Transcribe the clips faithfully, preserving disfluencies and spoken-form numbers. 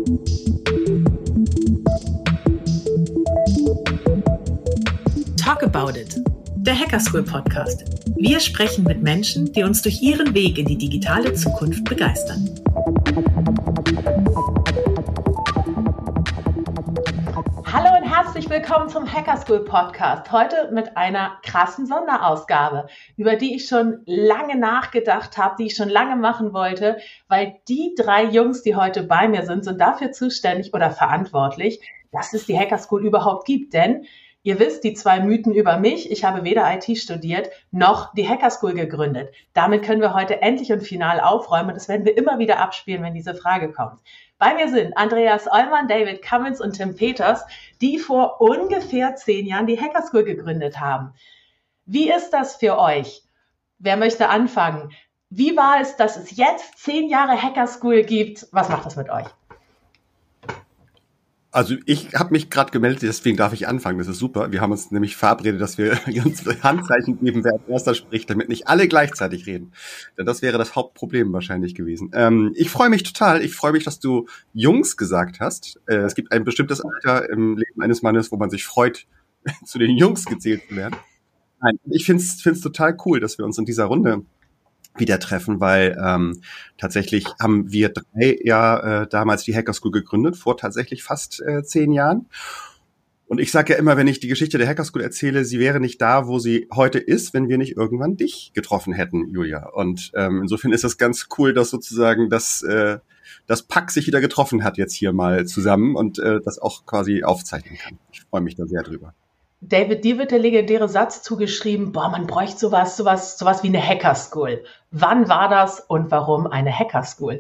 Talk About It, der Hacker School Podcast. Wir sprechen mit Menschen, die uns durch ihren Weg in die digitale Zukunft begeistern. Hallo und herzlich willkommen zum Hacker School Podcast. Heute mit einer krassen Sonderausgabe, über die ich schon lange nachgedacht habe, die ich schon lange machen wollte, weil die drei Jungs, die heute bei mir sind, sind dafür zuständig oder verantwortlich, dass es die Hacker School überhaupt gibt. Denn ihr wisst, die zwei Mythen über mich, ich habe weder I T studiert, noch die Hacker School gegründet. Damit können wir heute endlich und final aufräumen und das werden wir immer wieder abspielen, wenn diese Frage kommt. Bei mir sind Andreas Ollmann, David Cummins und Tim Peters, die vor ungefähr zehn Jahren die Hacker School gegründet haben. Wie ist das für euch? Wer möchte anfangen? Wie war es, dass es jetzt zehn Jahre Hacker School gibt? Was macht das mit euch? Also ich habe mich gerade gemeldet, deswegen darf ich anfangen. Das ist super. Wir haben uns nämlich verabredet, dass wir uns Handzeichen geben, wer als erster spricht, damit nicht alle gleichzeitig reden. Denn das wäre das Hauptproblem wahrscheinlich gewesen. Ähm, ich freue mich total. Ich freue mich, dass du Jungs gesagt hast. Äh, es gibt ein bestimmtes Alter im Leben eines Mannes, wo man sich freut, zu den Jungs gezählt zu werden. Nein, ich finde es total cool, dass wir uns in dieser Runde wieder treffen, weil ähm, tatsächlich haben wir drei ja äh, damals die Hacker School gegründet, vor tatsächlich fast äh, zehn Jahren. Und ich sage ja immer, wenn ich die Geschichte der Hacker School erzähle, sie wäre nicht da, wo sie heute ist, wenn wir nicht irgendwann dich getroffen hätten, Julia. Und ähm, insofern ist das ganz cool, dass sozusagen das, äh, das Pack sich wieder getroffen hat jetzt hier mal zusammen und äh, das auch quasi aufzeichnen kann. Ich freue mich da sehr drüber. David, dir wird der legendäre Satz zugeschrieben, boah, man bräuchte sowas, sowas, sowas wie eine Hacker School. Wann war das und warum eine Hacker School?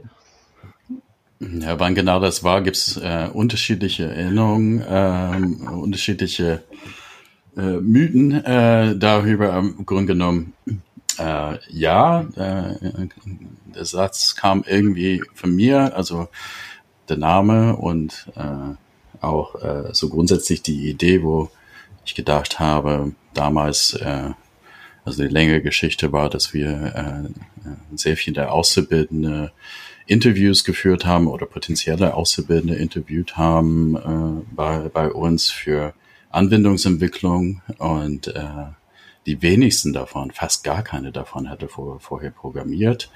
Ja, wann genau das war, gibt es äh, unterschiedliche Erinnerungen, äh, unterschiedliche äh, Mythen äh, darüber im Grunde genommen. Äh, ja, äh, der Satz kam irgendwie von mir, also der Name und äh, auch äh, so grundsätzlich die Idee, wo ich gedacht habe, damals, äh, also die längere Geschichte war, dass wir äh, sehr viele Auszubildende Interviews geführt haben oder potenzielle Auszubildende interviewt haben äh, bei, bei uns für Anwendungsentwicklung und äh, die wenigsten davon, fast gar keine davon, hatte vor, vorher programmiert.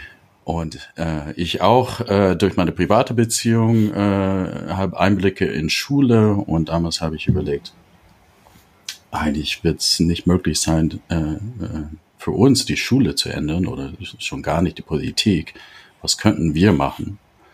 Und äh, ich auch äh, durch meine private Beziehung äh, habe Einblicke in Schule und damals habe ich überlegt, eigentlich wird es nicht möglich sein, äh, für uns die Schule zu ändern oder schon gar nicht die Politik. Was könnten wir machen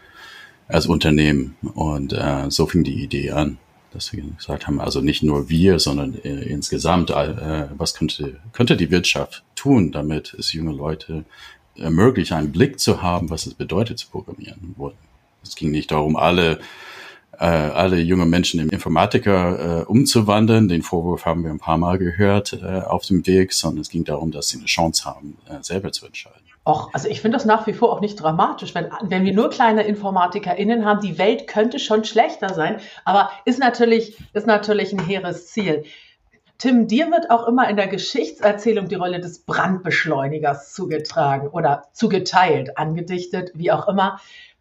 als Unternehmen? Und äh, so fing die Idee an, dass wir gesagt haben, also nicht nur wir, sondern äh, insgesamt, äh, was könnte, könnte die Wirtschaft tun, damit es junge Leute ermöglicht, einen Blick zu haben, was es bedeutet zu programmieren. Es ging nicht darum, alle äh, alle junge Menschen in Informatiker äh, umzuwandeln. Den Vorwurf haben wir ein paar Mal gehört äh, auf dem Weg, sondern es ging darum, dass sie eine Chance haben, äh, selber zu entscheiden. Och, also ich finde das nach wie vor auch nicht dramatisch, wenn, wenn wir nur kleine InformatikerInnen haben. Die Welt könnte schon schlechter sein, aber ist natürlich, ist natürlich ein hehres Ziel. Tim, dir wird auch immer in der Geschichtserzählung die Rolle des Brandbeschleunigers zugetragen oder zugeteilt, angedichtet, wie auch immer.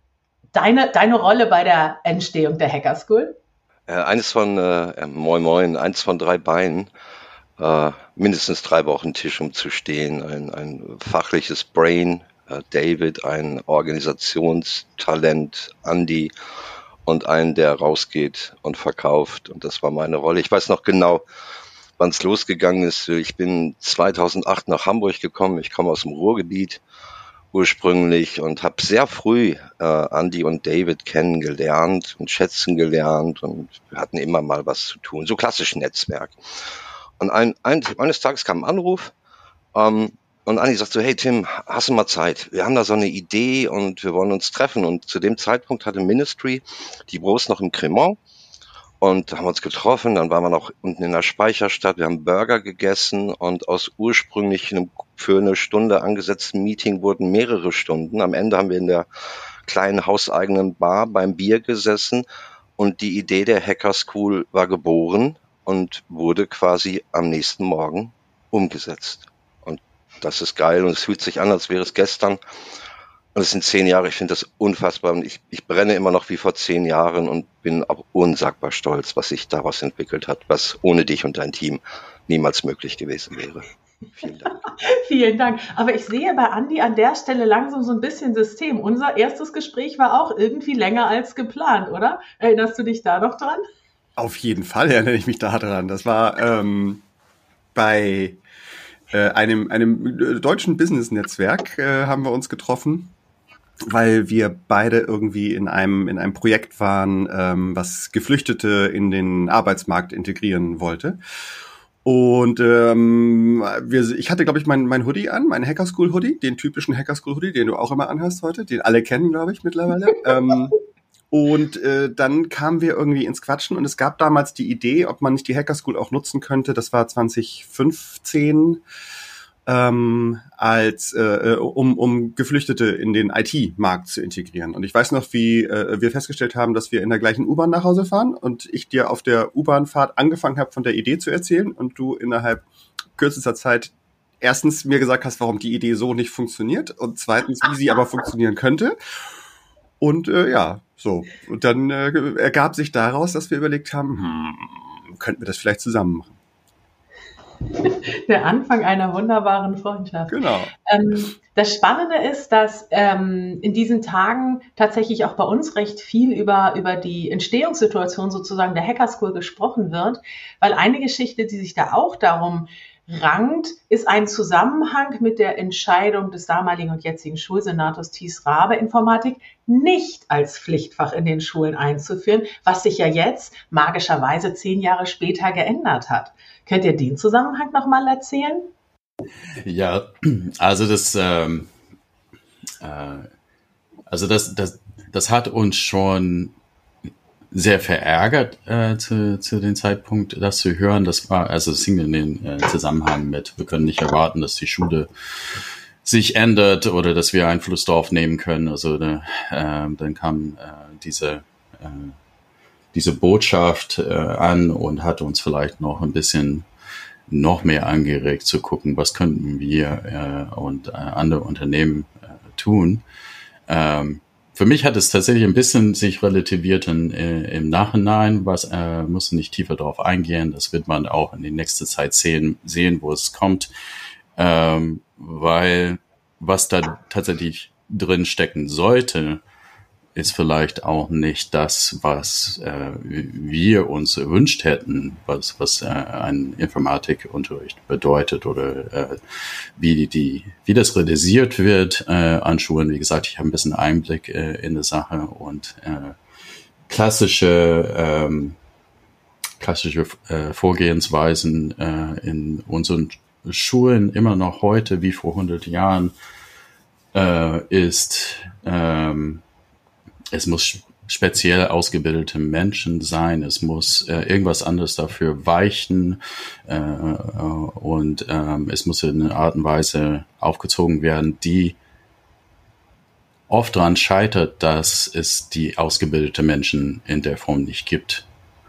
Deine, deine Rolle bei der Entstehung der Hacker School? Äh, eines von, äh, moin moin, eins von drei Beinen, äh, mindestens drei Wochen Tisch umzustehen, ein, ein fachliches Brain, äh, David, ein Organisationstalent, Andy und einen, der rausgeht und verkauft. Und das war meine Rolle. Ich weiß noch genau, wann es losgegangen ist. Ich bin zweitausendacht nach Hamburg gekommen. Ich komme aus dem Ruhrgebiet ursprünglich und habe sehr früh äh, Andy und David kennengelernt und schätzen gelernt und wir hatten immer mal was zu tun, so klassisch Netzwerk. Und ein, ein, eines Tages kam ein Anruf ähm, und Andy sagt so, hey Tim, hast du mal Zeit? Wir haben da so eine Idee und wir wollen uns treffen. Und zu dem Zeitpunkt hatte Ministry die Büros noch im Cremant. Und haben uns getroffen, dann waren wir noch unten in der Speicherstadt, wir haben Burger gegessen und aus ursprünglich einem für eine Stunde angesetzten Meeting wurden mehrere Stunden. Am Ende haben wir in der kleinen hauseigenen Bar beim Bier gesessen und die Idee der Hacker School war geboren und wurde quasi am nächsten Morgen umgesetzt. Und das ist geil und es fühlt sich an, als wäre es gestern. Und es sind zehn Jahre, ich finde das unfassbar. Und ich, ich brenne immer noch wie vor zehn Jahren und bin auch unsagbar stolz, was sich daraus entwickelt hat, was ohne dich und dein Team niemals möglich gewesen wäre. Vielen Dank. Vielen Dank. Aber ich sehe bei Andi an der Stelle langsam so ein bisschen System. Unser erstes Gespräch war auch irgendwie länger als geplant, oder? Erinnerst du dich da noch dran? Auf jeden Fall erinnere ich mich da dran. Das war ähm, bei äh, einem, einem deutschen Business-Netzwerk äh, haben wir uns getroffen, weil wir beide irgendwie in einem in einem Projekt waren, ähm, was Geflüchtete in den Arbeitsmarkt integrieren wollte. Und ähm, wir, ich hatte, glaube ich, mein, mein Hoodie an, meinen Hackerschool-Hoodie, den typischen Hackerschool-Hoodie, den du auch immer anhast heute, den alle kennen, glaube ich, mittlerweile. ähm, und äh, dann kamen wir irgendwie ins Quatschen und es gab damals die Idee, ob man nicht die Hackerschool auch nutzen könnte, das war zwanzig fünfzehn, ähm, als äh, um, um Geflüchtete in den I T-Markt zu integrieren. Und ich weiß noch, wie äh, wir festgestellt haben, dass wir in der gleichen U-Bahn nach Hause fahren und ich dir auf der U-Bahn-Fahrt angefangen habe, von der Idee zu erzählen und du innerhalb kürzester Zeit erstens mir gesagt hast, warum die Idee so nicht funktioniert und zweitens, wie sie aber funktionieren könnte. Und äh, ja, so. Und dann äh, ergab sich daraus, dass wir überlegt haben, hm, könnten wir das vielleicht zusammen machen. Der Anfang einer wunderbaren Freundschaft. Genau. Ähm, das Spannende ist, dass ähm, in diesen Tagen tatsächlich auch bei uns recht viel über, über die Entstehungssituation sozusagen der Hackerschool gesprochen wird, weil eine Geschichte, die sich da auch darum rankt, ist ein Zusammenhang mit der Entscheidung des damaligen und jetzigen Schulsenators Thies Rabe, Informatik nicht als Pflichtfach in den Schulen einzuführen, was sich ja jetzt magischerweise zehn Jahre später geändert hat. Könnt ihr den Zusammenhang nochmal erzählen? Ja, also das, ähm, äh, also das, das, das hat uns schon sehr verärgert äh, zu, zu dem Zeitpunkt, das zu hören. Das war, also es hing in den äh, Zusammenhang mit, wir können nicht erwarten, dass die Schule sich ändert oder dass wir Einfluss darauf nehmen können. Also äh, dann kam äh, diese äh, diese Botschaft äh, an und hat uns vielleicht noch ein bisschen noch mehr angeregt zu gucken, was könnten wir äh, und äh, andere Unternehmen äh, tun. Ähm, für mich hat es tatsächlich ein bisschen sich relativiert in, äh, im Nachhinein, was äh, muss nicht tiefer darauf eingehen. Das wird man auch in die nächste Zeit sehen, sehen, wo es kommt, ähm, weil was da tatsächlich drin stecken sollte, ist vielleicht auch nicht das, was äh, wir uns erwünscht hätten, was was äh, ein Informatikunterricht bedeutet oder äh, wie die, die wie das realisiert wird äh, an Schulen. Wie gesagt, ich habe ein bisschen Einblick äh, in die Sache und äh, klassische ähm, klassische äh, Vorgehensweisen äh, in unseren Schulen immer noch heute wie vor hundert Jahren äh, ist ähm, es muss speziell ausgebildete Menschen sein, es muss äh, irgendwas anderes dafür weichen äh, und ähm, es muss in einer Art und Weise aufgezogen werden, die oft daran scheitert, dass es die ausgebildete Menschen in der Form nicht gibt.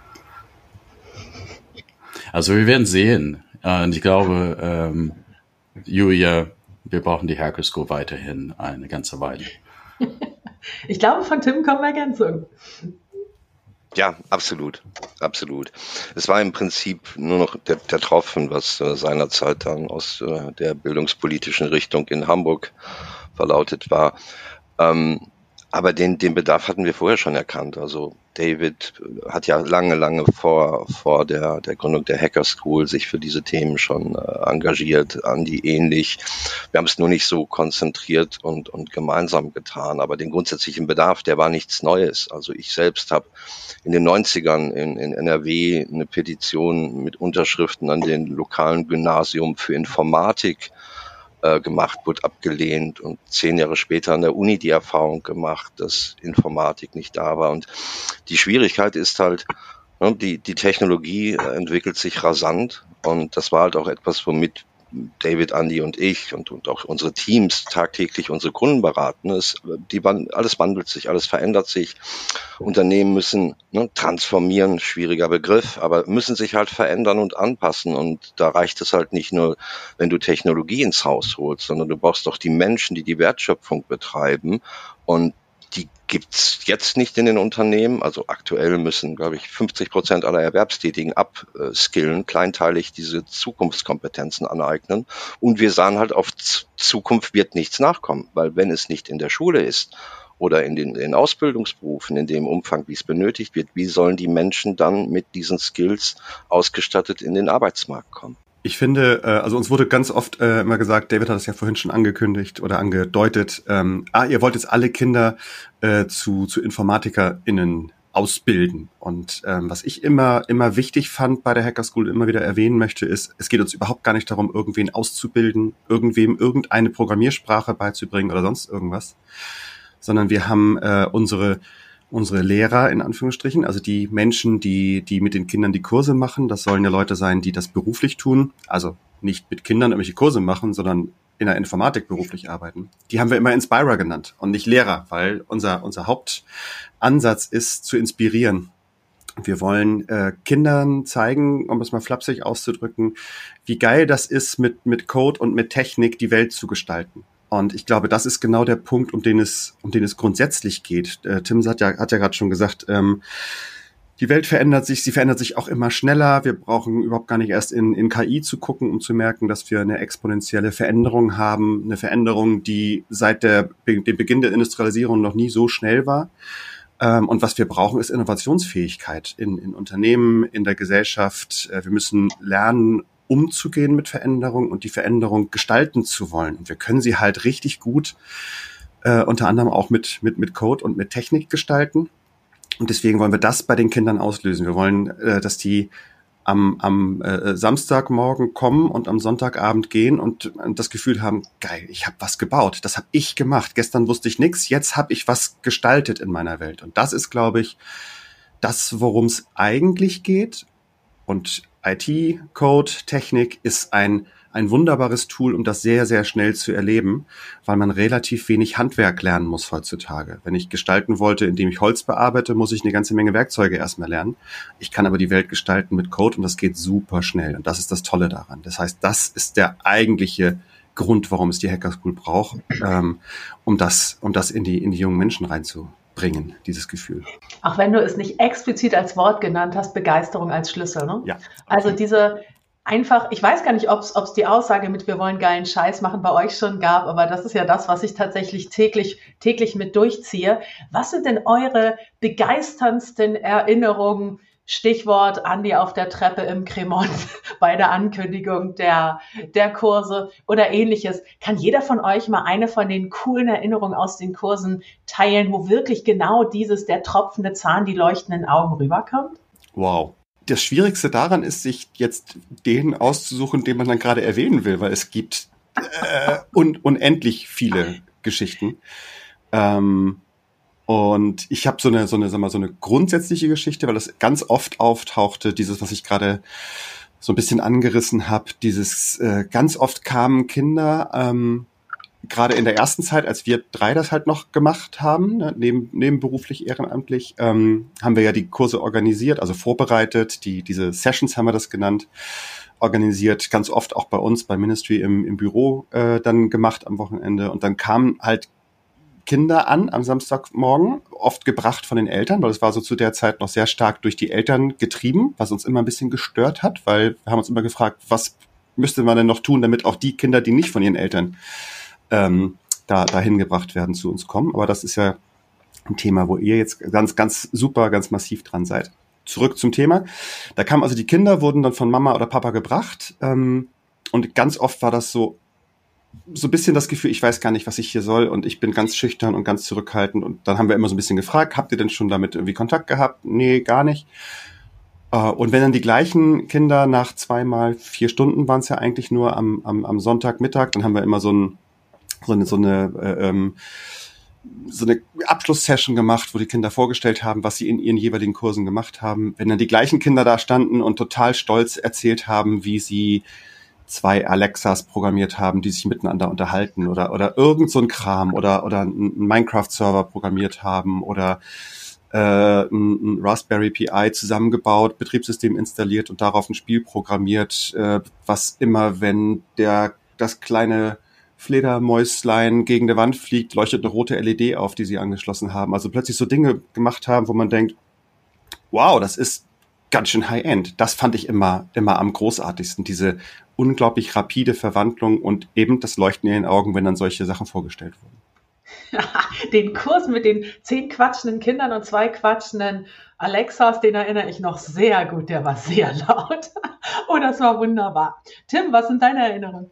Also wir werden sehen. Äh, und ich glaube, ähm, Julia, wir brauchen die Hackerschool weiterhin eine ganze Weile. Ich glaube, von Tim kommen Ergänzungen. Ja, absolut, absolut. Es war im Prinzip nur noch der, der Tropfen, was äh, seinerzeit dann aus äh, der bildungspolitischen Richtung in Hamburg verlautet war. Ähm, aber den, den Bedarf hatten wir vorher schon erkannt. Also David hat ja lange, lange vor, vor der, der Gründung der Hacker School sich für diese Themen schon äh, engagiert, Andi ähnlich. Wir haben es nur nicht so konzentriert und, und gemeinsam getan. Aber den grundsätzlichen Bedarf, der war nichts Neues. Also ich selbst habe in den neunzigern in, in N R W eine Petition mit Unterschriften an den lokalen Gymnasium für Informatik gemacht, wurde abgelehnt und zehn Jahre später an der Uni die Erfahrung gemacht, dass Informatik nicht da war. Und die Schwierigkeit ist halt, die, die Technologie entwickelt sich rasant und das war halt auch etwas, womit David, Andy und ich und, und auch unsere Teams tagtäglich unsere Kunden beraten. Es, die, alles wandelt sich, alles verändert sich. Unternehmen müssen ne, transformieren, schwieriger Begriff, aber müssen sich halt verändern und anpassen. Und da reicht es halt nicht nur, wenn du Technologie ins Haus holst, sondern du brauchst auch die Menschen, die die Wertschöpfung betreiben. Und die gibt's jetzt nicht in den Unternehmen. Also aktuell müssen, glaube ich, fünfzig Prozent aller Erwerbstätigen upskillen, kleinteilig diese Zukunftskompetenzen aneignen. Und wir sahen halt auf Zukunft wird nichts nachkommen, weil wenn es nicht in der Schule ist oder in den in Ausbildungsberufen in dem Umfang, wie es benötigt wird, wie sollen die Menschen dann mit diesen Skills ausgestattet in den Arbeitsmarkt kommen? Ich finde, also uns wurde ganz oft äh, immer gesagt, David hat es ja vorhin schon angekündigt oder angedeutet, ähm, ah, ihr wollt jetzt alle Kinder äh, zu, zu InformatikerInnen ausbilden. Und ähm, was ich immer immer wichtig fand bei der Hacker School, immer wieder erwähnen möchte, ist, es geht uns überhaupt gar nicht darum, irgendwen auszubilden, irgendwem irgendeine Programmiersprache beizubringen oder sonst irgendwas, sondern wir haben äh, unsere unsere Lehrer in Anführungsstrichen, also die Menschen, die die mit den Kindern die Kurse machen, das sollen ja Leute sein, die das beruflich tun, also nicht mit Kindern irgendwelche Kurse machen, sondern in der Informatik beruflich arbeiten. Die haben wir immer Inspirer genannt und nicht Lehrer, weil unser unser Hauptansatz ist zu inspirieren. Wir wollen äh, Kindern zeigen, um es mal flapsig auszudrücken, wie geil das ist, mit mit Code und mit Technik die Welt zu gestalten. Und ich glaube, das ist genau der Punkt, um den es, um den es grundsätzlich geht. Äh, Tim hat ja, hat ja gerade schon gesagt, ähm, die Welt verändert sich, sie verändert sich auch immer schneller. Wir brauchen überhaupt gar nicht erst in, in K I zu gucken, um zu merken, dass wir eine exponentielle Veränderung haben. Eine Veränderung, die seit der, dem Beginn der Industrialisierung noch nie so schnell war. Ähm, und was wir brauchen, ist Innovationsfähigkeit in, in Unternehmen, in der Gesellschaft. Äh, wir müssen lernen, umzugehen mit Veränderung und die Veränderung gestalten zu wollen. Und wir können sie halt richtig gut, äh, unter anderem auch mit, mit, mit Code und mit Technik gestalten. Und deswegen wollen wir das bei den Kindern auslösen. Wir wollen, äh, dass die am, am äh, Samstagmorgen kommen und am Sonntagabend gehen und, und das Gefühl haben, geil, ich habe was gebaut, das habe ich gemacht. Gestern wusste ich nichts, jetzt habe ich was gestaltet in meiner Welt. Und das ist, glaube ich, das, worum es eigentlich geht. Und I T, Code, Technik ist ein ein wunderbares Tool, um das sehr, sehr schnell zu erleben, weil man relativ wenig Handwerk lernen muss heutzutage. Wenn ich gestalten wollte, indem ich Holz bearbeite, muss ich eine ganze Menge Werkzeuge erstmal lernen. Ich kann aber die Welt gestalten mit Code und das geht super schnell. Und das ist das Tolle daran. Das heißt, das ist der eigentliche Grund, warum es die Hacker School braucht, ähm, um das, um das in die, in die jungen Menschen reinzubringen, dieses Gefühl. Auch wenn du es nicht explizit als Wort genannt hast, Begeisterung als Schlüssel, ne? Ja. Also diese einfach, ich weiß gar nicht, ob es die Aussage mit wir wollen geilen Scheiß machen bei euch schon gab, aber das ist ja das, was ich tatsächlich täglich, täglich mit durchziehe. Was sind denn eure begeisterndsten Erinnerungen? Stichwort Andi auf der Treppe im Cremont bei der Ankündigung der, der Kurse oder ähnliches. Kann jeder von euch mal eine von den coolen Erinnerungen aus den Kursen teilen, wo wirklich genau dieses, der tropfende Zahn, die leuchtenden Augen rüberkommt? Wow. Das Schwierigste daran ist, sich jetzt den auszusuchen, den man dann gerade erwähnen will, weil es gibt äh, un- unendlich viele Geschichten. Ähm, und ich habe so eine, so eine, sag mal, so eine grundsätzliche Geschichte, weil das ganz oft auftauchte, dieses, was ich gerade so ein bisschen angerissen habe, dieses äh, ganz oft kamen Kinder, ähm, gerade in der ersten Zeit, als wir drei das halt noch gemacht haben, ne, neben, nebenberuflich, ehrenamtlich, ähm, haben wir ja die Kurse organisiert, also vorbereitet, die diese Sessions haben wir das genannt, organisiert, ganz oft auch bei uns, bei Ministry im, im Büro äh, dann gemacht am Wochenende. Und dann kamen halt Kinder an am Samstagmorgen, oft gebracht von den Eltern, weil es war so zu der Zeit noch sehr stark durch die Eltern getrieben, was uns immer ein bisschen gestört hat, weil wir haben uns immer gefragt, was müsste man denn noch tun, damit auch die Kinder, die nicht von ihren Eltern Ähm, da dahin gebracht werden, zu uns kommen. Aber das ist ja ein Thema, wo ihr jetzt ganz, ganz super, ganz massiv dran seid. Zurück zum Thema. Da kamen also die Kinder, wurden dann von Mama oder Papa gebracht. Ähm, und ganz oft war das so, so ein bisschen das Gefühl, ich weiß gar nicht, was ich hier soll und ich bin ganz schüchtern und ganz zurückhaltend. Und dann haben wir immer so ein bisschen gefragt, habt ihr denn schon damit irgendwie Kontakt gehabt? Nee, gar nicht. Uh, und wenn dann die gleichen Kinder nach zweimal vier Stunden waren es ja eigentlich nur am, am, am Sonntagmittag, dann haben wir immer so ein so eine, so eine, äh, ähm, so eine Abschlusssession gemacht, wo die Kinder vorgestellt haben, was sie in ihren jeweiligen Kursen gemacht haben. Wenn dann die gleichen Kinder da standen und total stolz erzählt haben, wie sie zwei Alexas programmiert haben, die sich miteinander unterhalten oder oder irgend so ein Kram oder oder einen Minecraft-Server programmiert haben oder äh, ein, ein Raspberry Pi zusammengebaut, Betriebssystem installiert und darauf ein Spiel programmiert, äh, was immer, wenn der das kleine Fledermäuslein gegen die Wand fliegt, leuchtet eine rote L E D auf, die sie angeschlossen haben. Also plötzlich so Dinge gemacht haben, wo man denkt, wow, das ist ganz schön High-End. Das fand ich immer, immer am großartigsten. Diese unglaublich rapide Verwandlung und eben das Leuchten in den Augen, wenn dann solche Sachen vorgestellt wurden. Den Kurs mit den zehn quatschenden Kindern und zwei quatschenden Alexas, den erinnere ich noch sehr gut. Der war sehr laut. Oh, das war wunderbar. Tim, was sind deine Erinnerungen?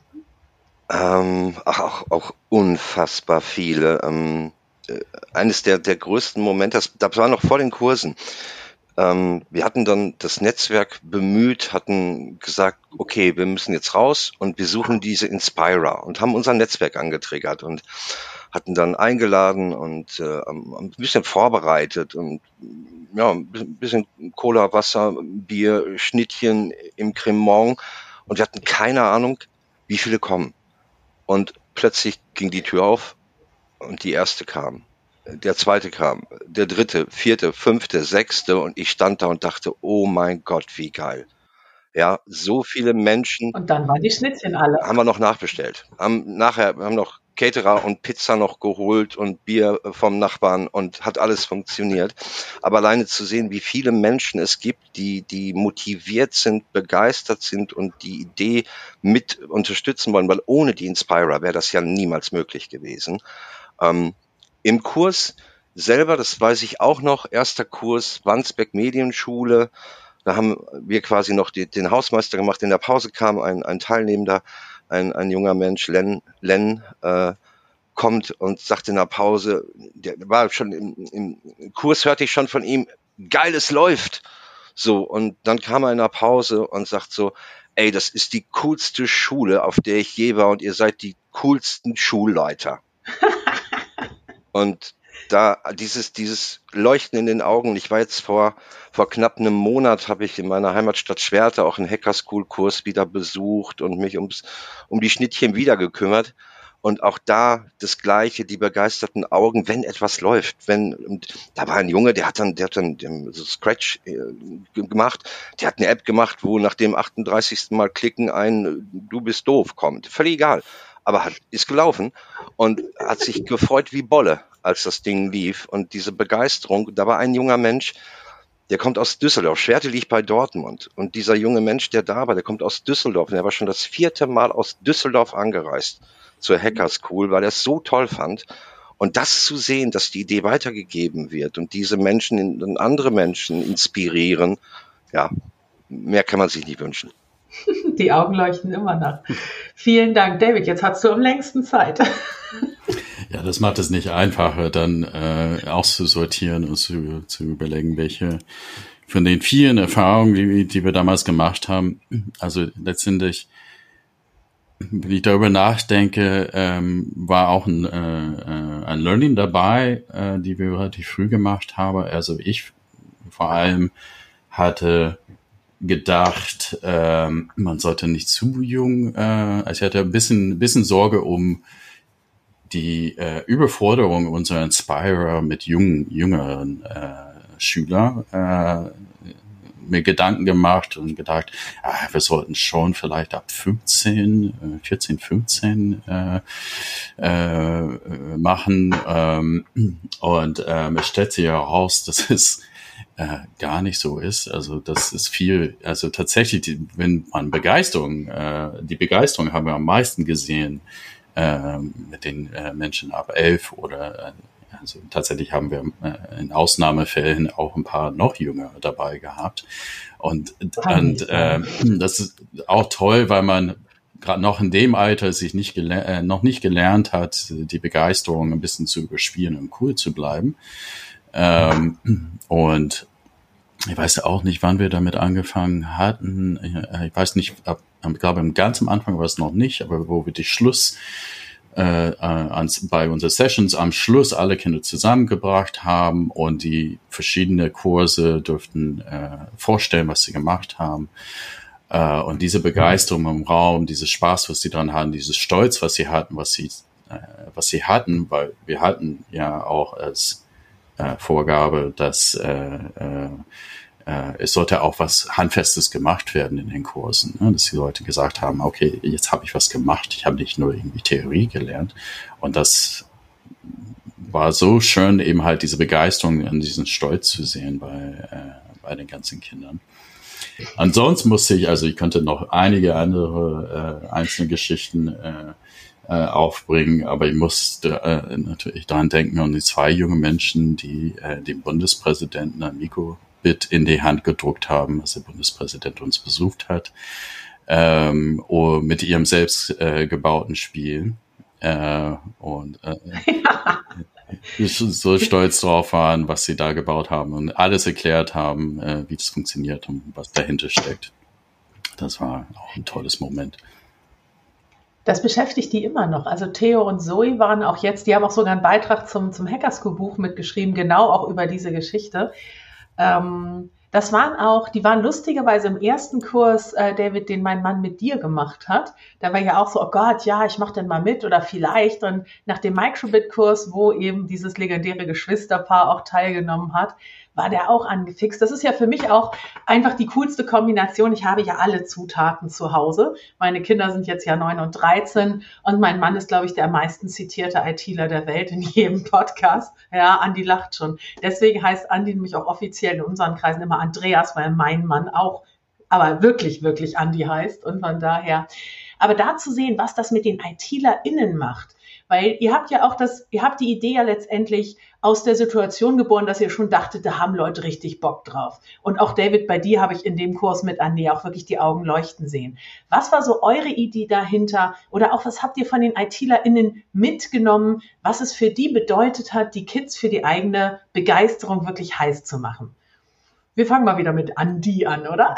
Ähm, ach, auch, auch unfassbar viele. Ähm, äh, eines der, der größten Momente, das, das war noch vor den Kursen. Ähm, wir hatten dann das Netzwerk bemüht, hatten gesagt, okay, wir müssen jetzt raus und wir suchen diese Inspira und haben unser Netzwerk angetriggert und hatten dann eingeladen und äh, ein bisschen vorbereitet und ja, ein bisschen Cola, Wasser, Bier, Schnittchen im Cremant und wir hatten keine Ahnung, wie viele kommen. Und plötzlich ging die Tür auf und die erste kam. Der zweite kam, der dritte, vierte, fünfte, sechste und ich stand da und dachte, oh mein Gott, wie geil. Ja, so viele Menschen. Und dann waren die Schnittchen alle. Haben wir noch nachbestellt. Haben nachher, haben noch Caterer und Pizza noch geholt und Bier vom Nachbarn und hat alles funktioniert. Aber alleine zu sehen, wie viele Menschen es gibt, die, die motiviert sind, begeistert sind und die Idee mit unterstützen wollen, weil ohne die Inspira wäre das ja niemals möglich gewesen. Ähm, Im Kurs selber, das weiß ich auch noch, erster Kurs, Wandsbek Medienschule, da haben wir quasi noch die, den Hausmeister gemacht. In der Pause kam ein, ein Teilnehmender, ein, ein junger Mensch, Len, Len äh, kommt und sagt in der Pause, der war schon im, im Kurs, hörte ich schon von ihm, geil, es läuft. So, und dann kam er in der Pause und sagt so, ey, das ist die coolste Schule, auf der ich je war und ihr seid die coolsten Schulleiter. Und da dieses dieses Leuchten in den Augen. Ich war jetzt vor vor knapp einem Monat, habe ich in meiner Heimatstadt Schwerte auch einen Hacker-School-Kurs wieder besucht und mich ums um die Schnittchen wieder gekümmert. Und auch da das Gleiche, die begeisterten Augen, wenn etwas läuft. Wenn und da war ein Junge, der hat dann der hat dann so Scratch äh, gemacht. Der hat eine App gemacht, wo nach dem achtunddreißigsten Mal klicken ein Du bist doof kommt. Völlig egal. Aber hat, ist gelaufen und hat sich gefreut wie Bolle, als das Ding lief. Und diese Begeisterung, da war ein junger Mensch, der kommt aus Düsseldorf. Schwerte liegt bei Dortmund. Und dieser junge Mensch, der da war, der kommt aus Düsseldorf. Und er war schon das vierte Mal aus Düsseldorf angereist zur Hacker School, weil er es so toll fand. Und das zu sehen, dass die Idee weitergegeben wird und diese Menschen in, in andere Menschen inspirieren, ja, mehr kann man sich nicht wünschen. Die Augen leuchten immer nach. Vielen Dank, David. Jetzt hast du am längsten Zeit. Ja, das macht es nicht einfacher, dann äh, auszusortieren und zu, zu überlegen, welche von den vielen Erfahrungen, die, die wir damals gemacht haben, also letztendlich, wenn ich darüber nachdenke, ähm, war auch ein, äh, ein Learning dabei, äh, die wir relativ früh gemacht haben. Also ich vor allem hatte gedacht, ähm, man sollte nicht zu jung, äh, also ich hatte ein bisschen, bisschen Sorge um die äh, Überforderung unserer Inspira mit jungen, jüngeren äh, Schülern, äh, mir Gedanken gemacht und gedacht, ah, wir sollten schon vielleicht ab fünfzehn, vierzehn, fünfzehn äh, äh, machen. Ähm, und ähm, es stellt sich heraus, dass es äh, gar nicht so ist. Also das ist viel, also tatsächlich, die, wenn man Begeisterung, äh, die Begeisterung haben wir am meisten gesehen äh, mit den äh, Menschen ab elf oder äh, also tatsächlich haben wir äh, in Ausnahmefällen auch ein paar noch jünger dabei gehabt. Und, und äh, das ist auch toll, weil man gerade noch in dem Alter sich nicht gele- äh, noch nicht gelernt hat, die Begeisterung ein bisschen zu überspielen und cool zu bleiben. Ähm, und ich weiß auch nicht, wann wir damit angefangen hatten. Ich weiß nicht, ich glaube, ganz am Anfang war es noch nicht, aber wo wir die Schluss Äh, ans, bei unseren Sessions am Schluss alle Kinder zusammengebracht haben und die verschiedenen Kurse durften äh, vorstellen, was sie gemacht haben. Äh, und diese Begeisterung im Raum, dieses Spaß, was sie dran hatten, dieses Stolz, was sie hatten, was sie, äh, was sie hatten, weil wir hatten ja auch als äh, Vorgabe, dass äh, äh, äh, es sollte auch was Handfestes gemacht werden in den Kursen, ne? Dass die Leute gesagt haben, okay, jetzt habe ich was gemacht, ich habe nicht nur irgendwie Theorie gelernt. Und das war so schön, eben halt diese Begeisterung und diesen Stolz zu sehen bei, äh, bei den ganzen Kindern. Ansonsten musste ich, also ich könnte noch einige andere äh, einzelne Geschichten äh, äh, aufbringen, aber ich musste äh, natürlich daran denken an die zwei jungen Menschen, die äh, dem Bundespräsidenten ein Mikrobit in die Hand gedruckt haben, als der Bundespräsident uns besucht hat, ähm, mit ihrem selbst äh, gebauten Spiel. Äh, und äh, ja. so stolz drauf waren, was sie da gebaut haben und alles erklärt haben, äh, wie das funktioniert und was dahinter steckt. Das war auch ein tolles Moment. Das beschäftigt die immer noch. Also Theo und Zoe waren auch jetzt, die haben auch sogar einen Beitrag zum, zum Hackerschool-Buch mitgeschrieben, genau auch über diese Geschichte. Ähm, Das waren auch, die waren lustigerweise im ersten Kurs, äh, David, den mein Mann mit dir gemacht hat. Da war ja auch so, oh Gott, ja, ich mache den mal mit oder vielleicht. Und nach dem Microbit-Kurs, wo eben dieses legendäre Geschwisterpaar auch teilgenommen hat, war der auch angefixt. Das ist ja für mich auch einfach die coolste Kombination. Ich habe ja alle Zutaten zu Hause. Meine Kinder sind jetzt ja neun und dreizehn und mein Mann ist, glaube ich, der am meisten zitierte ITler der Welt in jedem Podcast. Ja, Andi lacht schon. Deswegen heißt Andi nämlich auch offiziell in unseren Kreisen immer Andreas, weil mein Mann auch, aber wirklich, wirklich Andi heißt. Und von daher, aber da zu sehen, was das mit den ITlerInnen macht, weil ihr habt ja auch das, ihr habt die Idee ja letztendlich aus der Situation geboren, dass ihr schon dachtet, da haben Leute richtig Bock drauf. Und auch David, bei dir habe ich in dem Kurs mit Andi auch wirklich die Augen leuchten sehen. Was war so eure Idee dahinter? Oder auch was habt ihr von den ITlerInnen mitgenommen, was es für die bedeutet hat, die Kids für die eigene Begeisterung wirklich heiß zu machen? Wir fangen mal wieder mit Andi an, oder?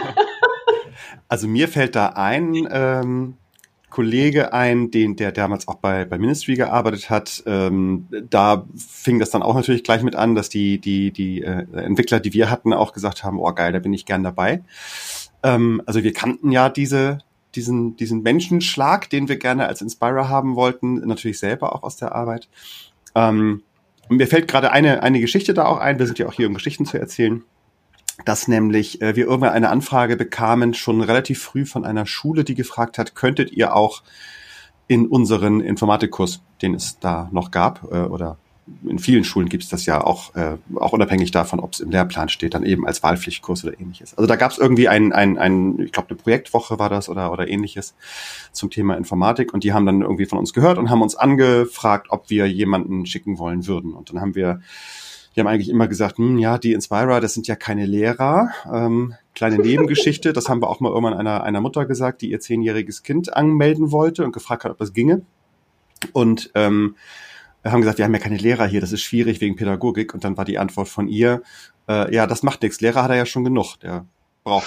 Also mir fällt da ein ähm, Kollege ein, den, der damals auch bei, bei Ministry gearbeitet hat. Ähm, da fing das dann auch natürlich gleich mit an, dass die, die, die äh, Entwickler, die wir hatten, auch gesagt haben, oh geil, da bin ich gern dabei. Ähm, also wir kannten ja diese, diesen, diesen Menschenschlag, den wir gerne als Inspirer haben wollten, natürlich selber auch aus der Arbeit. Ähm, und mir fällt gerade eine, eine Geschichte da auch ein, wir sind ja auch hier, um Geschichten zu erzählen, dass nämlich äh, wir irgendwann eine Anfrage bekamen, schon relativ früh von einer Schule, die gefragt hat, könntet ihr auch in unseren Informatikkurs, den es da noch gab, äh, oder in vielen Schulen gibt es das ja auch, äh, auch unabhängig davon, ob es im Lehrplan steht, dann eben als Wahlpflichtkurs oder ähnliches. Also da gab es irgendwie ein, ein, ein, ich glaube eine Projektwoche war das oder oder ähnliches zum Thema Informatik und die haben dann irgendwie von uns gehört und haben uns angefragt, ob wir jemanden schicken wollen würden. Und dann haben wir Die haben eigentlich immer gesagt, hm, ja, die Inspirer, das sind ja keine Lehrer. Ähm, kleine Nebengeschichte, das haben wir auch mal irgendwann einer, einer Mutter gesagt, die ihr zehnjähriges Kind anmelden wollte und gefragt hat, ob das ginge. Und ähm, wir haben gesagt, wir haben ja keine Lehrer hier, das ist schwierig wegen Pädagogik. Und dann war die Antwort von ihr, äh, ja, das macht nichts, Lehrer hat er ja schon genug, der braucht.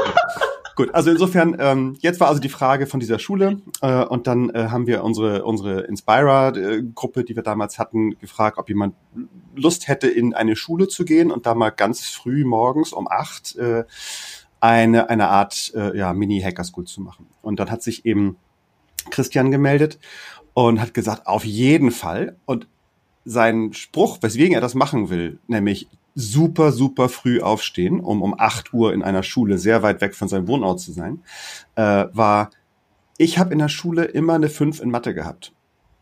Gut, also insofern, ähm, jetzt war also die Frage von dieser Schule äh, und dann äh, haben wir unsere unsere Inspirer-Gruppe, die wir damals hatten, gefragt, ob jemand Lust hätte, in eine Schule zu gehen und da mal ganz früh morgens um acht äh, eine eine Art äh, ja Mini-Hackerschool zu machen. Und dann hat sich eben Christian gemeldet und hat gesagt, auf jeden Fall. Und sein Spruch, weswegen er das machen will, nämlich super, super früh aufstehen, um um acht Uhr in einer Schule sehr weit weg von seinem Wohnort zu sein, äh, war, ich habe in der Schule immer eine fünf in Mathe gehabt.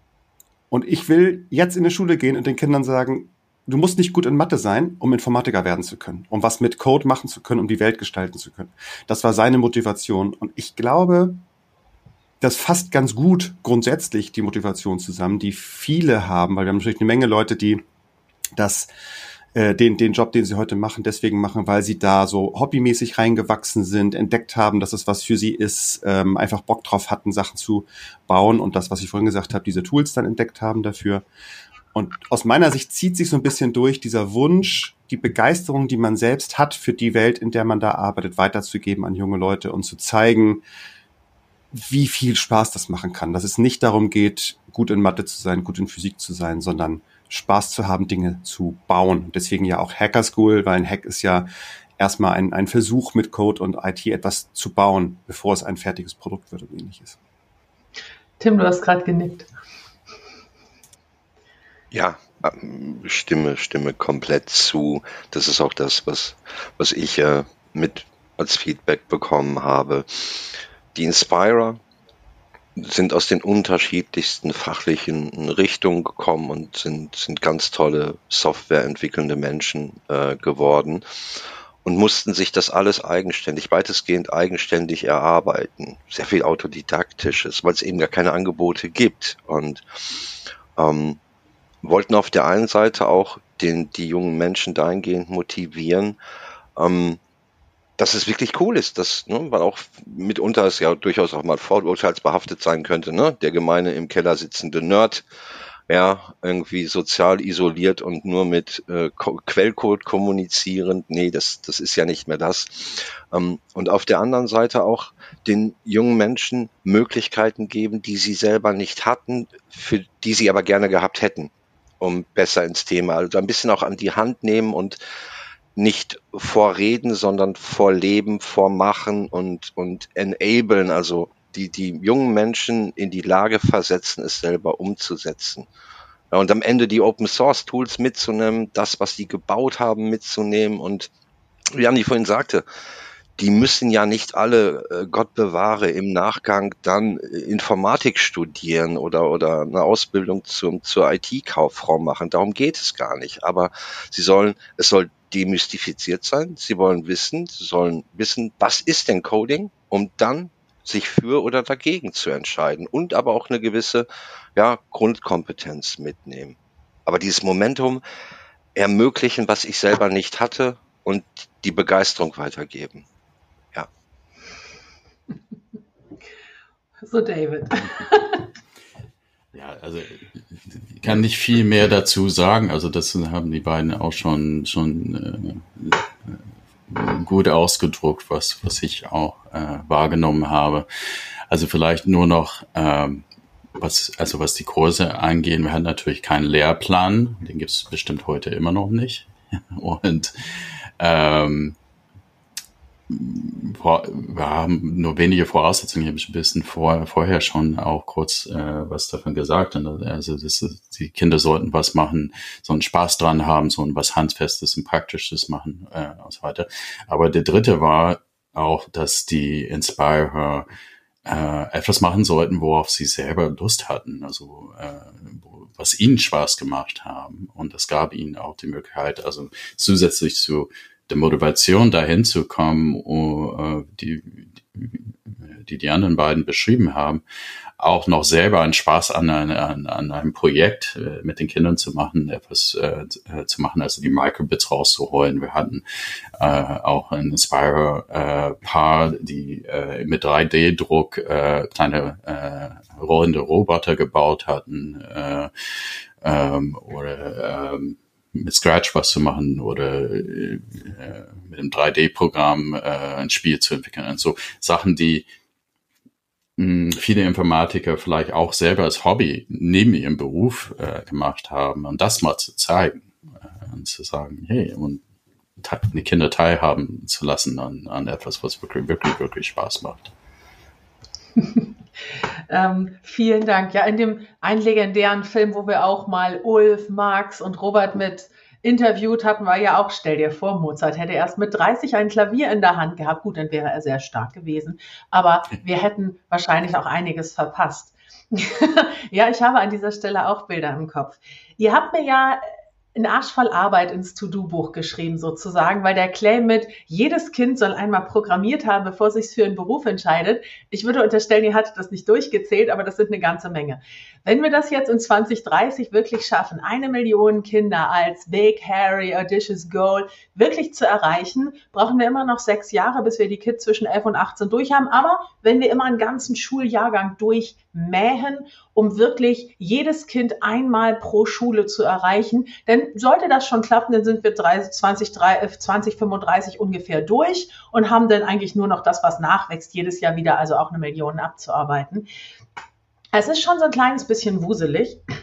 Und ich will jetzt in die Schule gehen und den Kindern sagen, du musst nicht gut in Mathe sein, um Informatiker werden zu können, um was mit Code machen zu können, um die Welt gestalten zu können. Das war seine Motivation. Und ich glaube, das fasst ganz gut grundsätzlich die Motivation zusammen, die viele haben, weil wir haben natürlich eine Menge Leute, die das Den, den Job, den sie heute machen, deswegen machen, weil sie da so hobbymäßig reingewachsen sind, entdeckt haben, dass es was für sie ist, ähm, einfach Bock drauf hatten, Sachen zu bauen und das, was ich vorhin gesagt habe, diese Tools dann entdeckt haben dafür. Und aus meiner Sicht zieht sich so ein bisschen durch dieser Wunsch, die Begeisterung, die man selbst hat für die Welt, in der man da arbeitet, weiterzugeben an junge Leute und zu zeigen, wie viel Spaß das machen kann. Dass es nicht darum geht, gut in Mathe zu sein, gut in Physik zu sein, sondern Spaß zu haben, Dinge zu bauen. Deswegen ja auch Hackerschool, weil ein Hack ist ja erstmal ein, ein Versuch mit Code und I T etwas zu bauen, bevor es ein fertiges Produkt wird und ähnliches. Tim, du hast gerade genickt. Ja, stimme, stimme komplett zu. Das ist auch das, was, was ich äh, mit als Feedback bekommen habe. Die Inspirer sind aus den unterschiedlichsten fachlichen Richtungen gekommen und sind, sind ganz tolle Software entwickelnde Menschen äh, geworden und mussten sich das alles eigenständig, weitestgehend eigenständig erarbeiten. Sehr viel Autodidaktisches, weil es eben gar keine Angebote gibt. Und ähm, wollten auf der einen Seite auch den, die jungen Menschen dahingehend motivieren, ähm, dass es wirklich cool ist, dass, ne, weil auch mitunter es ja durchaus auch mal vorurteilsbehaftet sein könnte, ne, der gemeine im Keller sitzende Nerd, ja, irgendwie sozial isoliert und nur mit äh, Quellcode kommunizierend, nee, das, das ist ja nicht mehr das. Ähm, und auf der anderen Seite auch den jungen Menschen Möglichkeiten geben, die sie selber nicht hatten, für die sie aber gerne gehabt hätten, um besser ins Thema, also ein bisschen auch an die Hand nehmen und nicht vorreden, sondern vorleben, vormachen und, und enablen, also die, die jungen Menschen in die Lage versetzen, es selber umzusetzen. Ja, und am Ende die Open Source Tools mitzunehmen, das, was sie gebaut haben, mitzunehmen und wie Andi vorhin sagte, die müssen ja nicht alle, äh, Gott bewahre, im Nachgang dann Informatik studieren oder, oder eine Ausbildung zum, zur I T-Kauffrau machen. Darum geht es gar nicht. Aber sie sollen, es soll demystifiziert sein. Sie wollen wissen, sie sollen wissen, was ist denn Coding, um dann sich für oder dagegen zu entscheiden und aber auch eine gewisse, ja, Grundkompetenz mitnehmen. Aber dieses Momentum ermöglichen, was ich selber nicht hatte und die Begeisterung weitergeben. Ja. So, David. Ja, also ich kann nicht viel mehr dazu sagen. Also das haben die beiden auch schon schon äh, gut ausgedruckt, was was ich auch äh, wahrgenommen habe. Also vielleicht nur noch ähm, was also was die Kurse angehen. Wir hatten natürlich keinen Lehrplan, den gibt es bestimmt heute immer noch nicht. Und ähm, wir haben nur wenige Voraussetzungen. Ich habe ein bisschen vor, vorher schon auch kurz äh, was davon gesagt. Also das, die Kinder sollten was machen, so einen Spaß dran haben, so ein was Handfestes und Praktisches machen äh, und so weiter. Aber der dritte war auch, dass die Inspirer äh, etwas machen sollten, worauf sie selber Lust hatten, also äh, was ihnen Spaß gemacht haben. Und das gab ihnen auch die Möglichkeit, also zusätzlich zu der Motivation dahin zu kommen, uh, die, die die anderen beiden beschrieben haben, auch noch selber einen Spaß an, an, an einem Projekt äh, mit den Kindern zu machen, etwas äh, zu machen, also die Microbits rauszuholen. Wir hatten äh, auch ein Inspire-Paar, äh, die äh, mit drei D Druck äh, kleine äh, rollende Roboter gebaut hatten äh, ähm, oder ähm, mit Scratch was zu machen oder äh, mit einem drei D Programm äh, ein Spiel zu entwickeln und so Sachen, die mh, viele Informatiker vielleicht auch selber als Hobby neben ihrem Beruf äh, gemacht haben und das mal zu zeigen äh, und zu sagen, hey, und die Kinder teilhaben zu lassen an, an etwas, was wirklich, wirklich, wirklich Spaß macht. Ähm, vielen Dank. Ja, in dem einen legendären Film, wo wir auch mal Ulf, Max und Robert mit interviewt hatten, war ja auch, stell dir vor, Mozart hätte erst mit dreißig ein Klavier in der Hand gehabt. Gut, dann wäre er sehr stark gewesen. Aber wir hätten wahrscheinlich auch einiges verpasst. Ja, ich habe an dieser Stelle auch Bilder im Kopf. Ihr habt mir ja einen Arsch voll Arbeit ins To-Do-Buch geschrieben sozusagen, weil der Claim mit jedes Kind soll einmal programmiert haben, bevor es sich für einen Beruf entscheidet. Ich würde unterstellen, ihr hattet das nicht durchgezählt, aber das sind eine ganze Menge. Wenn wir das jetzt in zwanzig dreißig wirklich schaffen, eine Million Kinder als Big, Hairy, Audacious Goal wirklich zu erreichen, brauchen wir immer noch sechs Jahre, bis wir die Kids zwischen elf und achtzehn durch haben. Aber wenn wir immer einen ganzen Schuljahrgang durchmähen, um wirklich jedes Kind einmal pro Schule zu erreichen, dann sollte das schon klappen, dann sind wir zwanzig fünfunddreißig ungefähr durch und haben dann eigentlich nur noch das, was nachwächst, jedes Jahr wieder, also auch eine Million abzuarbeiten. Es ist schon so ein kleines bisschen wuselig.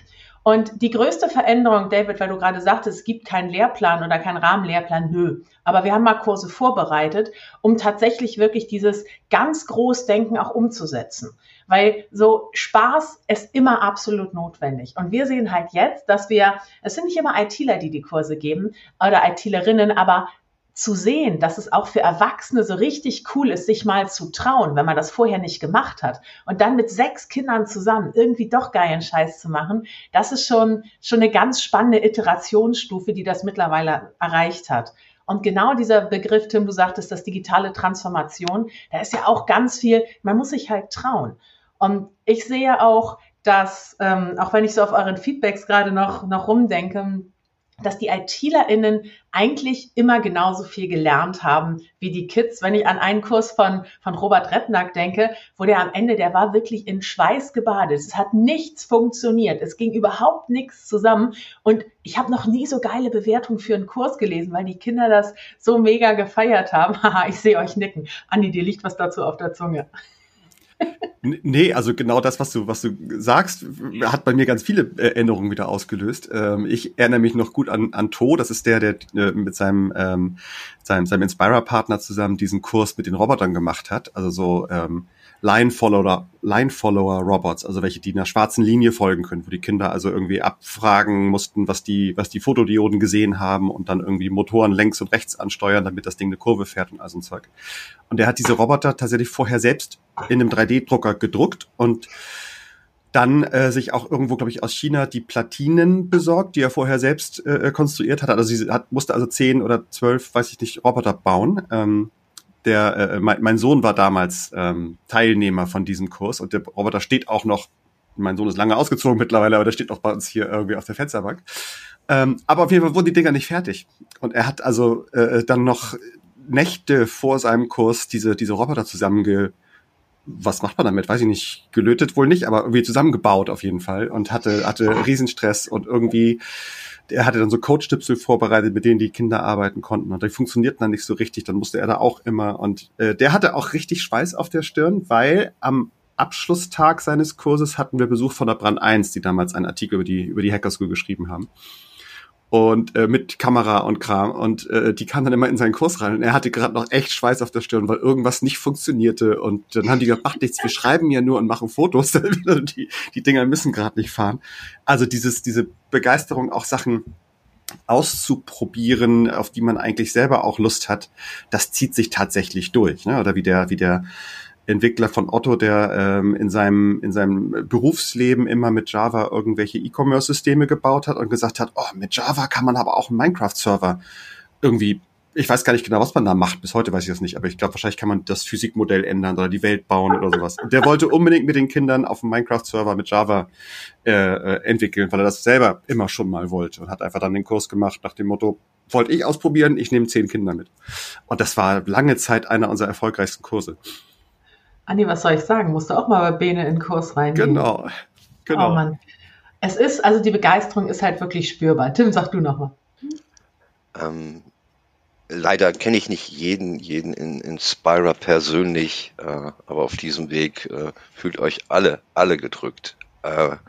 Und die größte Veränderung, David, weil du gerade sagtest, es gibt keinen Lehrplan oder keinen Rahmenlehrplan, nö. Aber wir haben mal Kurse vorbereitet, um tatsächlich wirklich dieses ganz Großdenken auch umzusetzen. Weil so Spaß ist immer absolut notwendig. Und wir sehen halt jetzt, dass wir, es sind nicht immer ITler, die die Kurse geben oder ITlerinnen, aber zu sehen, dass es auch für Erwachsene so richtig cool ist, sich mal zu trauen, wenn man das vorher nicht gemacht hat und dann mit sechs Kindern zusammen irgendwie doch geilen Scheiß zu machen, das ist schon, schon eine ganz spannende Iterationsstufe, die das mittlerweile erreicht hat. Und genau dieser Begriff, Tim, du sagtest, das digitale Transformation, da ist ja auch ganz viel, man muss sich halt trauen. Und ich sehe auch, dass, ähm, auch wenn ich so auf euren Feedbacks gerade noch, noch rumdenke, dass die ITlerInnen eigentlich immer genauso viel gelernt haben wie die Kids. Wenn ich an einen Kurs von, von Robert Repnack denke, wo der am Ende, der war wirklich in Schweiß gebadet. Es hat nichts funktioniert. Es ging überhaupt nichts zusammen. Und ich habe noch nie so geile Bewertungen für einen Kurs gelesen, weil die Kinder das so mega gefeiert haben. Haha, ich sehe euch nicken. Andi, dir liegt was dazu auf der Zunge. Nee, also genau das, was du, was du sagst, hat bei mir ganz viele Erinnerungen wieder ausgelöst. Ich erinnere mich noch gut an, an To, das ist der, der mit seinem, ähm, seinem, seinem Inspira-Partner zusammen diesen Kurs mit den Robotern gemacht hat. Also so ähm, Line-Follower, Line-Follower-Robots, also welche, die einer schwarzen Linie folgen können, wo die Kinder also irgendwie abfragen mussten, was die, was die Fotodioden gesehen haben und dann irgendwie Motoren längs und rechts ansteuern, damit das Ding eine Kurve fährt und all so ein Zeug. Und er hat diese Roboter tatsächlich vorher selbst in einem drei D Drucker gedruckt und dann äh, sich auch irgendwo, glaube ich, aus China die Platinen besorgt, die er vorher selbst äh, konstruiert hat. Also sie hat, musste also zehn oder zwölf, weiß ich nicht, Roboter bauen. Ähm, der, äh, mein, mein Sohn war damals ähm, Teilnehmer von diesem Kurs und der Roboter steht auch noch, mein Sohn ist lange ausgezogen mittlerweile, aber der steht auch bei uns hier irgendwie auf der Fensterbank. Ähm, aber auf jeden Fall wurden die Dinger nicht fertig. Und er hat also äh, dann noch Nächte vor seinem Kurs diese, diese Roboter zusammenge was macht man damit? Weiß ich nicht. Gelötet wohl nicht, aber irgendwie zusammengebaut auf jeden Fall und hatte, hatte Riesenstress und irgendwie, er hatte dann so Coach-Stüpsel vorbereitet, mit denen die Kinder arbeiten konnten und die funktionierten dann nicht so richtig. Dann musste er da auch immer und äh, der hatte auch richtig Schweiß auf der Stirn, weil am Abschlusstag seines Kurses hatten wir Besuch von der Brand eins, die damals einen Artikel über die, über die Hacker School geschrieben haben. Und äh, mit Kamera und Kram und äh, die kam dann immer in seinen Kurs rein und er hatte gerade noch echt Schweiß auf der Stirn, weil irgendwas nicht funktionierte und dann haben die gesagt, macht nichts, wir schreiben ja nur und machen Fotos, die, die Dinger müssen gerade nicht fahren. Also dieses diese Begeisterung, auch Sachen auszuprobieren, auf die man eigentlich selber auch Lust hat, das zieht sich tatsächlich durch, ne? Oder wie der wie der Entwickler von Otto, der ähm, in seinem in seinem Berufsleben immer mit Java irgendwelche E-Commerce-Systeme gebaut hat und gesagt hat, oh, mit Java kann man aber auch einen Minecraft-Server irgendwie, ich weiß gar nicht genau, was man da macht, bis heute weiß ich das nicht, aber ich glaube, wahrscheinlich kann man das Physikmodell ändern oder die Welt bauen oder sowas. Und der wollte unbedingt mit den Kindern auf einem Minecraft-Server mit Java äh, äh, entwickeln, weil er das selber immer schon mal wollte und hat einfach dann den Kurs gemacht nach dem Motto, wollte ich ausprobieren, ich nehme zehn Kinder mit. Und das war lange Zeit einer unserer erfolgreichsten Kurse. Andi, was soll ich sagen? Musst du auch mal bei Bene in den Kurs reingehen? Genau, genau. Oh Mann. Es ist, also die Begeisterung ist halt wirklich spürbar. Tim, sag du nochmal. Ähm, leider kenne ich nicht jeden, jeden in Inspira persönlich, äh, aber auf diesem Weg äh, fühlt euch alle, alle gedrückt. Äh,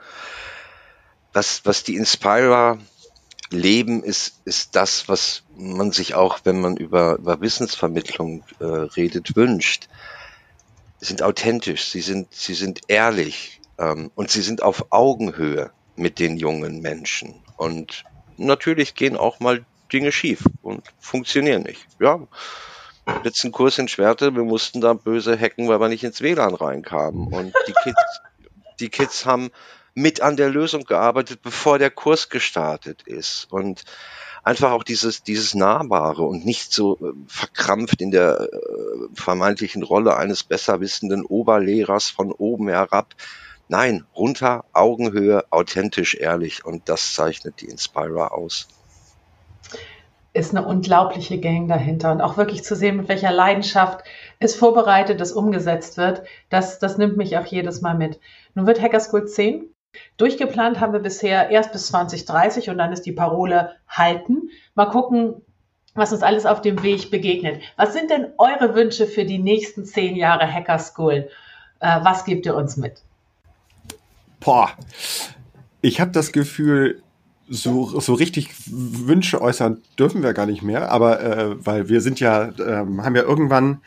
was, was die Inspira leben, ist, ist das, was man sich auch, wenn man über, über Wissensvermittlung äh, redet, wünscht. Sie sind authentisch, sie sind, sie sind ehrlich ähm, und sie sind auf Augenhöhe mit den jungen Menschen. Und natürlich gehen auch mal Dinge schief und funktionieren nicht. Ja, letzten Kurs in Schwerte, wir mussten da böse hacken, weil wir nicht ins W L A N reinkamen. Und die Kids, die Kids haben mit an der Lösung gearbeitet, bevor der Kurs gestartet ist. Und einfach auch dieses, dieses Nahbare und nicht so äh, verkrampft in der äh, vermeintlichen Rolle eines besserwissenden Oberlehrers von oben herab. Nein, runter, Augenhöhe, authentisch, ehrlich. Und das zeichnet die Inspira aus. Ist eine unglaubliche Gang dahinter. Und auch wirklich zu sehen, mit welcher Leidenschaft es vorbereitet, es umgesetzt wird, das, das nimmt mich auch jedes Mal mit. Nun wird Hacker School zehn. Durchgeplant haben wir bisher erst bis zwanzig dreißig und dann ist die Parole halten. Mal gucken, was uns alles auf dem Weg begegnet. Was sind denn eure Wünsche für die nächsten zehn Jahre Hacker School? Äh, was gebt ihr uns mit? Boah, Ich habe das Gefühl, so, so richtig Wünsche äußern dürfen wir gar nicht mehr, aber äh, weil wir sind ja, ähm, haben ja irgendwann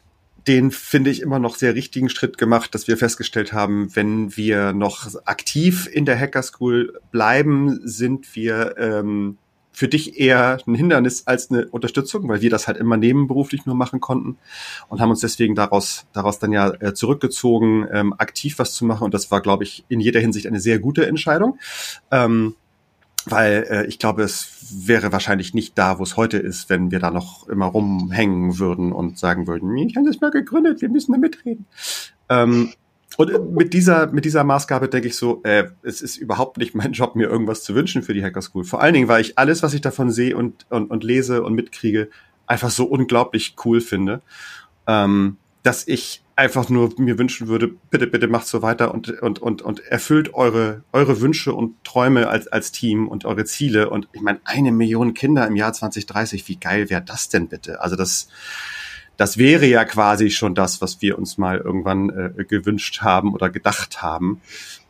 den, finde ich, immer noch sehr richtigen Schritt gemacht, dass wir festgestellt haben, wenn wir noch aktiv in der Hacker School bleiben, sind wir ähm, für dich eher ein Hindernis als eine Unterstützung, weil wir das halt immer nebenberuflich nur machen konnten und haben uns deswegen daraus daraus dann ja äh, zurückgezogen, ähm, aktiv was zu machen. Und das war, glaube ich, in jeder Hinsicht eine sehr gute Entscheidung. Ähm, Weil äh, ich glaube, es wäre wahrscheinlich nicht da, wo es heute ist, wenn wir da noch immer rumhängen würden und sagen würden, ich habe das mal gegründet, wir müssen da mitreden. Ähm, und mit dieser mit dieser Maßgabe denke ich so, äh, es ist überhaupt nicht mein Job, mir irgendwas zu wünschen für die Hacker School. Vor allen Dingen, weil ich alles, was ich davon sehe und und, und lese und mitkriege, einfach so unglaublich cool finde, ähm, dass ich einfach nur mir wünschen würde, bitte, bitte macht so weiter und, und, und, und erfüllt eure, eure Wünsche und Träume als, als Team und eure Ziele. Und ich meine, eine Million Kinder im Jahr zwanzig dreißig, wie geil wäre das denn bitte? Also das, das wäre ja quasi schon das, was wir uns mal irgendwann äh, gewünscht haben oder gedacht haben.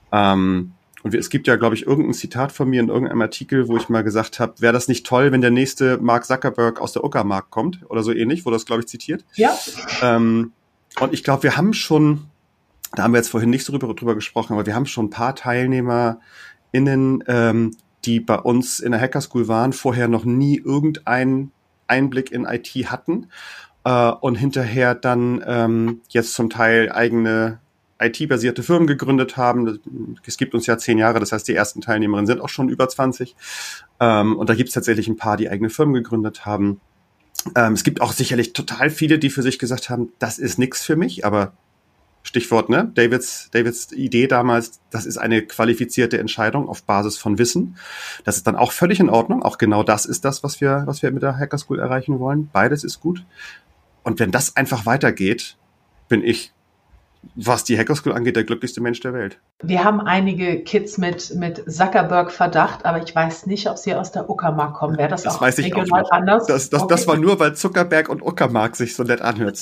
Ähm, und es gibt ja, glaube ich, irgendein Zitat von mir in irgendeinem Artikel, wo ich mal gesagt habe, wäre das nicht toll, wenn der nächste Mark Zuckerberg aus der Uckermark kommt oder so ähnlich, wurde das, glaube ich, zitiert. Ja. Ähm, Und ich glaube, wir haben schon, da haben wir jetzt vorhin nicht so drüber, drüber gesprochen, aber wir haben schon ein paar TeilnehmerInnen, ähm, die bei uns in der Hacker School waren, vorher noch nie irgendeinen Einblick in I T hatten äh, und hinterher dann ähm, jetzt zum Teil eigene I T-basierte Firmen gegründet haben. Es gibt uns ja zehn Jahre, das heißt, die ersten Teilnehmerinnen sind auch schon über zwanzig. Ähm, und da gibt es tatsächlich ein paar, die eigene Firmen gegründet haben. Ähm, es gibt auch sicherlich total viele, die für sich gesagt haben, das ist nix für mich, aber Stichwort, ne, Davids, Davids Idee damals, das ist eine qualifizierte Entscheidung auf Basis von Wissen. Das ist dann auch völlig in Ordnung. Auch genau das ist das, was wir, was wir mit der Hacker School erreichen wollen. Beides ist gut. Und wenn das einfach weitergeht, bin ich, was die Hacker School angeht, der glücklichste Mensch der Welt. Wir haben einige Kids mit, mit Zuckerberg-Verdacht, aber ich weiß nicht, ob sie aus der Uckermark kommen. Wäre das, das auch weiß ich regional auch anders? Das, das, okay. Das war nur, weil Zuckerberg und Uckermark sich so nett anhört.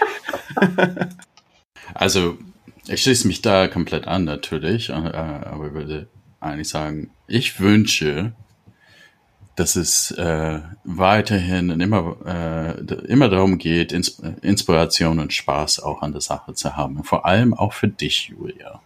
Also, ich schließe mich da komplett an, natürlich, aber ich würde eigentlich sagen, ich wünsche, dass es äh, weiterhin immer, äh, immer darum geht, Ins- Inspiration und Spaß auch an der Sache zu haben. Vor allem auch für dich, Julia.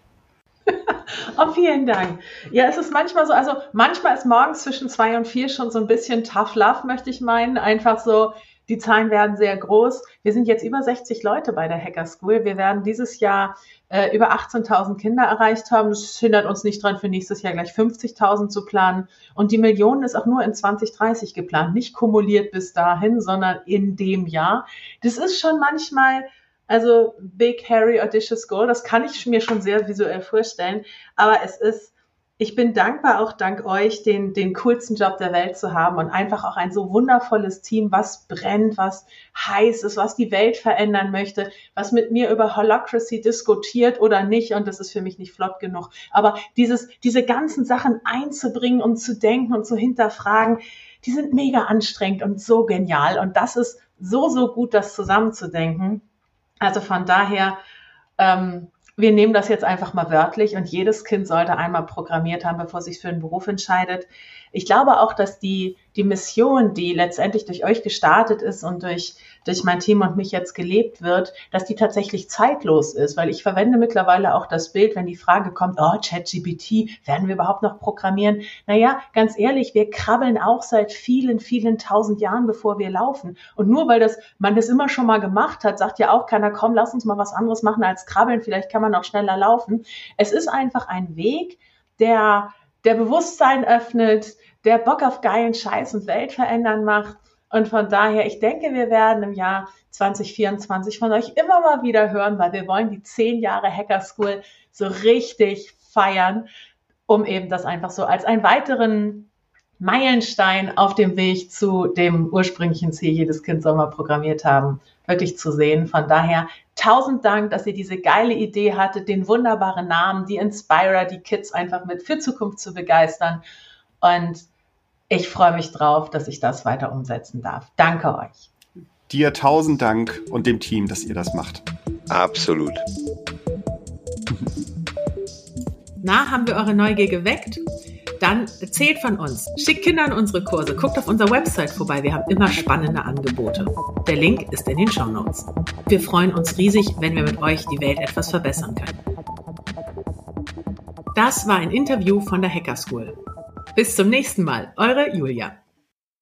Oh, vielen Dank. Ja, es ist manchmal so, also manchmal ist morgens zwischen zwei und vier schon so ein bisschen Tough Love, möchte ich meinen. Einfach so, die Zahlen werden sehr groß. Wir sind jetzt über sechzig Leute bei der Hacker School. Wir werden dieses Jahr äh, über achtzehntausend Kinder erreicht haben. Das hindert uns nicht dran, für nächstes Jahr gleich fünfzigtausend zu planen. Und die Million ist auch nur in zwanzig dreißig geplant. Nicht kumuliert bis dahin, sondern in dem Jahr. Das ist schon manchmal, also big, hairy, audacious goal. Das kann ich mir schon sehr visuell vorstellen. Aber es ist, ich bin dankbar, auch dank euch, den, den coolsten Job der Welt zu haben und einfach auch ein so wundervolles Team, was brennt, was heiß ist, was die Welt verändern möchte, was mit mir über Holacracy diskutiert oder nicht. Und das ist für mich nicht flott genug. Aber dieses, diese ganzen Sachen einzubringen und zu denken und zu hinterfragen, die sind mega anstrengend und so genial. Und das ist so, so gut, das zusammenzudenken. Also von daher, ähm, wir nehmen das jetzt einfach mal wörtlich und jedes Kind sollte einmal programmiert haben, bevor es sich für einen Beruf entscheidet. Ich glaube auch, dass die, die Mission, die letztendlich durch euch gestartet ist und durch, durch mein Team und mich jetzt gelebt wird, dass die tatsächlich zeitlos ist, weil ich verwende mittlerweile auch das Bild, wenn die Frage kommt, oh, ChatGPT, werden wir überhaupt noch programmieren? Naja, ganz ehrlich, wir krabbeln auch seit vielen, vielen tausend Jahren, bevor wir laufen. Und nur weil das, man das immer schon mal gemacht hat, sagt ja auch keiner, komm, lass uns mal was anderes machen als krabbeln, vielleicht kann man auch schneller laufen. Es ist einfach ein Weg, der der Bewusstsein öffnet, der Bock auf geilen Scheiß und Welt verändern macht. Und von daher, ich denke, wir werden im Jahr zwanzig vierundzwanzig von euch immer mal wieder hören, weil wir wollen die zehn Jahre Hacker School so richtig feiern, um eben das einfach so als einen weiteren Meilenstein auf dem Weg zu dem ursprünglichen Ziel, jedes Kind soll mal programmiert haben, wirklich zu sehen. Von daher tausend Dank, dass ihr diese geile Idee hattet, den wunderbaren Namen, die Inspirer, die Kids einfach mit für Zukunft zu begeistern. Und ich freue mich drauf, dass ich das weiter umsetzen darf. Danke euch. Dir tausend Dank und dem Team, dass ihr das macht. Absolut. Na, haben wir eure Neugier geweckt? Dann erzählt von uns, schickt Kinder in unsere Kurse, guckt auf unserer Website vorbei, wir haben immer spannende Angebote. Der Link ist in den Shownotes. Wir freuen uns riesig, wenn wir mit euch die Welt etwas verbessern können. Das war ein Interview von der Hacker School. Bis zum nächsten Mal, eure Julia.